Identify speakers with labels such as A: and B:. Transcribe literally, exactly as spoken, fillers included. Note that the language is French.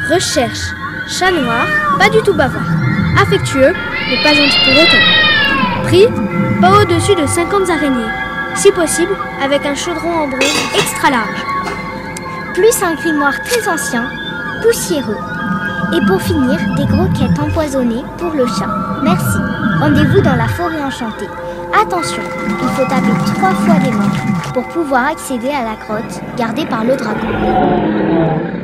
A: Recherche. Chat noir, pas du tout bavard. Affectueux, mais pas gentil pour autant. Prix, pas au-dessus de cinquante araignées. Si possible, avec un chaudron en bronze extra large.
B: Plus un grimoire très ancien, poussiéreux. Et pour finir, des croquettes empoisonnées pour le chat. Merci. Rendez-vous dans la forêt enchantée. Attention, il faut taper trois fois des mains pour pouvoir accéder à la grotte gardée par le dragon.